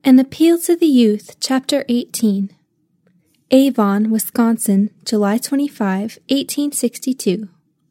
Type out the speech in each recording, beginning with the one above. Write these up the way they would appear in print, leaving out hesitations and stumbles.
An Appeal to the Youth, Chapter 18. Avon, Wisconsin, July 25, 1862.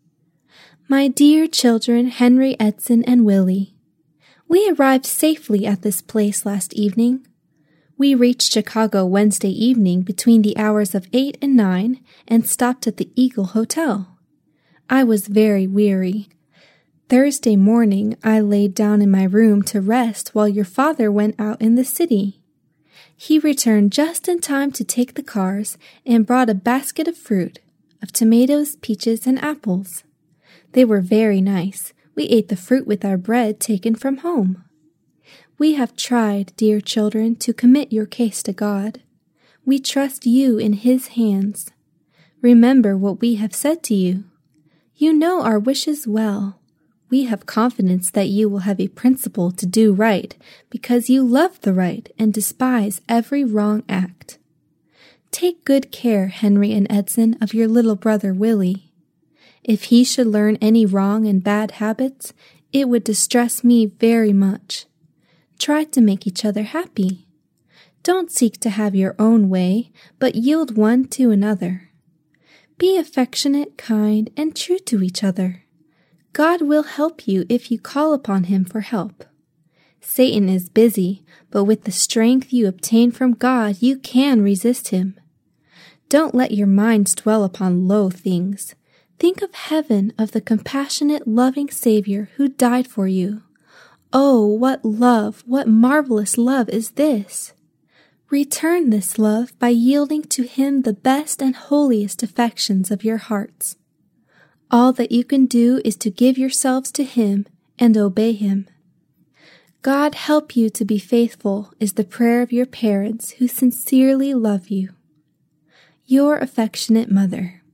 My dear children Henry, Edson, and Willie, we arrived safely at this place last evening. We reached Chicago Wednesday evening between the hours of 8 and 9 and stopped at the Eagle Hotel. I was very weary. Thursday morning I laid down in my room to rest while your father went out in the city. He returned just in time to take the cars and brought a basket of fruit, of tomatoes, peaches, and apples. They were very nice. We ate the fruit with our bread taken from home. We have tried, dear children, to commit your case to God. We trust you in His hands. Remember what we have said to you. You know our wishes well. We have confidence that you will have a principle to do right because you love the right and despise every wrong act. Take good care, Henry and Edson, of your little brother Willie. If he should learn any wrong and bad habits, it would distress me very much. Try to make each other happy. Don't seek to have your own way, but yield one to another. Be affectionate, kind, and true to each other. God will help you if you call upon Him for help. Satan is busy, but with the strength you obtain from God, you can resist him. Don't let your minds dwell upon low things. Think of heaven, of the compassionate, loving Savior who died for you. Oh, what love, what marvelous love is this! Return this love by yielding to Him the best and holiest affections of your hearts. All that you can do is to give yourselves to Him and obey Him. God help you to be faithful is the prayer of your parents who sincerely love you. Your affectionate mother.